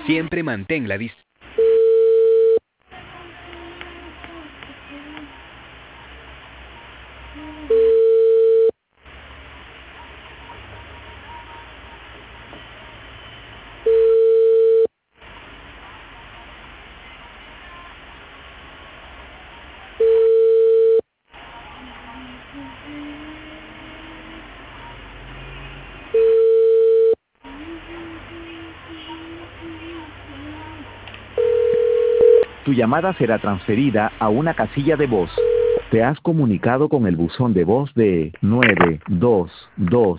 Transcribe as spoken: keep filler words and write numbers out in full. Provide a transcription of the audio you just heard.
Siempre mantén la distancia. Tu llamada será transferida a una casilla de voz. Te has comunicado con el buzón de voz de nueve dos dos.